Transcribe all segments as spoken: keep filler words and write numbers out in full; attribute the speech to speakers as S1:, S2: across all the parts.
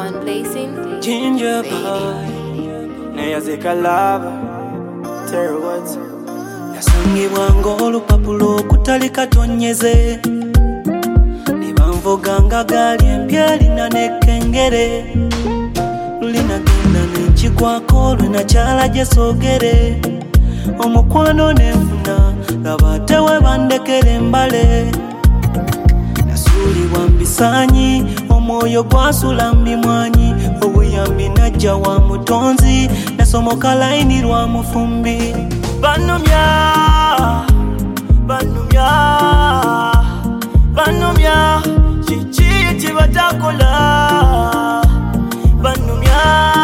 S1: on Blazing
S2: Ginger boy neyazika lava Terry Woods yasangibwa ng'olupapulo okutali katonyeze nibanvuga nga gaali empya lina n'ekkengere lulinagenda n'ekigwako lwenakyala gye soogere omukwano n'enfuna laba ate we bandekera embale nasuulibwa mbisaanyi omwoyo gwasula mbimwanyi obuyambi najja wa mutonzi nasomoka layini lwa mufumbi banumya banumya banumya kiki ekibatakola banumya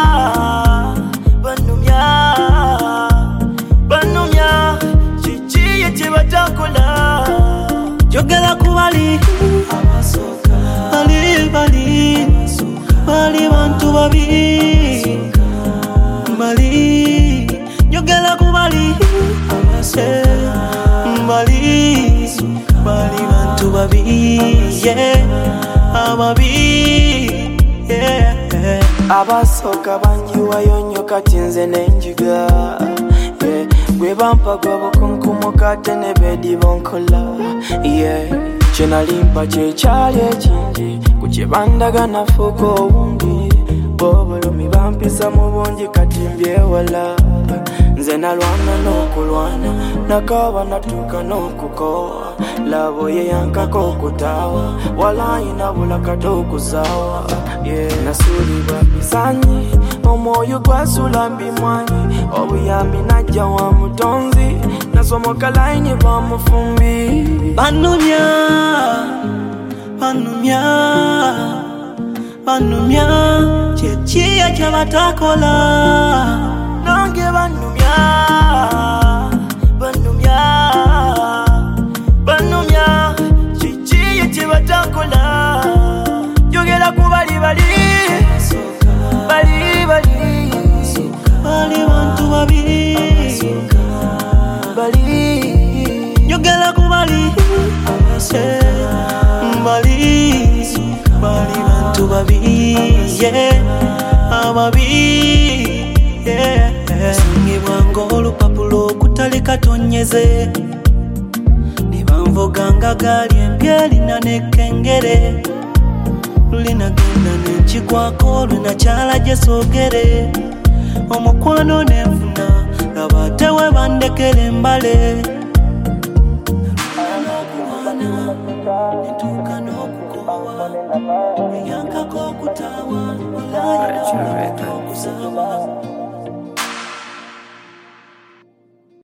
S2: banumya banumya kiki ekibatakola jogera ku bali abasoka bali bali bali bantu babi bali jogera ku bali abasoka bali bali bantu babi yeah ababi yeah abasoka bangi wayonyo kati nze nenjiga yeah gwe bampa gwabukunkumu kate ne bedi bonkola yeah kyenalimpa kyekyali ekingi kukyebandagana fuko owundi bobulumi bampisa mu bungi kati mbyewala nze nalwana n'okulwana nakaba natuuka n'okukowa labo ye yankako okutaawa walayina bulakata okuzaawa yeah. nasuulibwa bisanyi omwoyo gwasula mbimwanyi obuyambi najja wa mutonzi nasomoka layini lwa mufumbi banumya banumya banumya kyekiya kyabatakola nange banumya banumya banumya kiki ekibatakola jogera ku bali bali bali bali bali bantu babi bali jogera ku bali bali bali bantu babi yeah ababi yeah singibwa ng'olupapulo okutali katonyeze nibanvuga nga gaali empya lina n'ekkengere lulinagenda n'ekigwako lwenakyala gye soogere omukwano n'enfuna laba ate we bandekera embale netuuka n'okukowa eyankako okutaawa